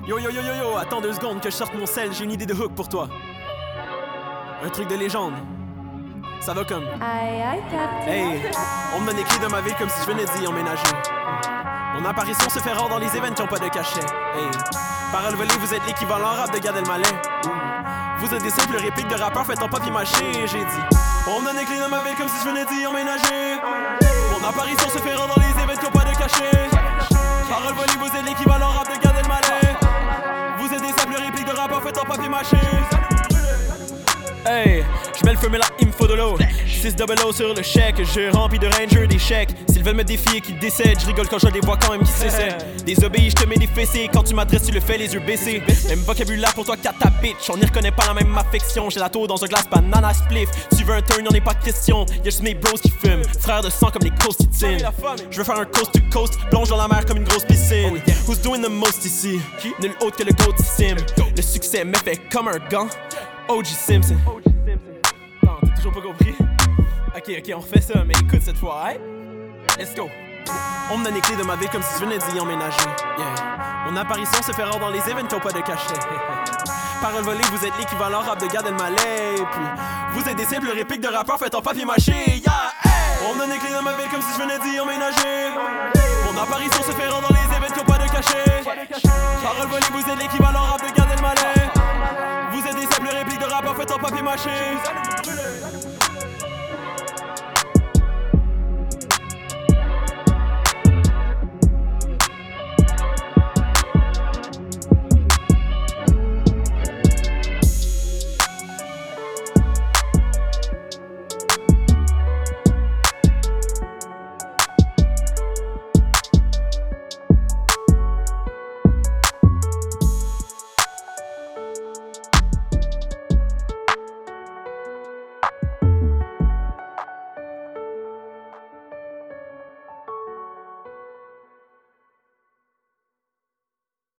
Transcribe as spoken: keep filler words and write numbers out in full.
Yo yo yo yo yo, attends deux secondes que je sorte mon sel, j'ai une idée de hook pour toi. Un truc de légende. Ça va comme Aïe aïe Captain. Hey, on me donne les clés de ma ville comme si je venais d'y emménager. Mon apparition se fait rare dans les événements qui ont pas de cachet. Hey, parole volée, vous êtes l'équivalent rap de Gad Elmaleh. Vous êtes des simples répliques de rappeurs faites en papier mâché, j'ai dit. On me donne les clés de ma ville comme si je venais d'y emménager. Mon apparition se fait rare dans les événements qui ont pas de cachet. Parole volée, vous êtes l'équivalent rap de Gad Elmaleh. Vous êtes des simples répliques de rappeurs faites en papier mâché. Hey, je mets le feu mais là il me faut de l'eau. six double O sur le chèque, je remplis de Ranger des chèques. S'ils veulent me défier qu'ils décèdent, je rigole quand je les vois quand même qui s'essaient. Désobéis, je te mets des fessées, quand tu m'adresses tu le fais les yeux baissés. Même vocabulaire pour toi qu'à ta bitch, on y reconnaît pas la même affection. J'ai la tour dans un glace banana spliff, tu veux un turn, y'en est pas question. Y'a juste mes bros qui fument, frères de sang comme les Constantine. Je veux faire un coast to coast, plonge dans la mer comme une grosse piscine. Who's doing the most ici? Nul autre que le GOAT Sim. Le succès me fait comme un gant. O J Simpson. Non, t'as toujours pas compris? Ok, ok, on refait ça, mais écoute cette fois, hein? Let's go. On me donne les clés de ma ville comme si je venais d'y emménager. Yeah. Mon apparition se fait rare dans les événements qui ont pas de cachet. Parole volée, vous êtes l'équivalent rap de Gad Elmaleh. Puis, vous êtes des simples répliques de rappeurs faites en papier mâché. Yeah! Hey! On me donne les clés de ma ville comme si je venais d'y emménager. Mon apparition se fait rare dans les événements qui ont pas de cachet. Parole volée, vous êtes l'équivalent rap de Gad Elmaleh. Vous êtes des simples répliques de rappeurs faites en papier mâché.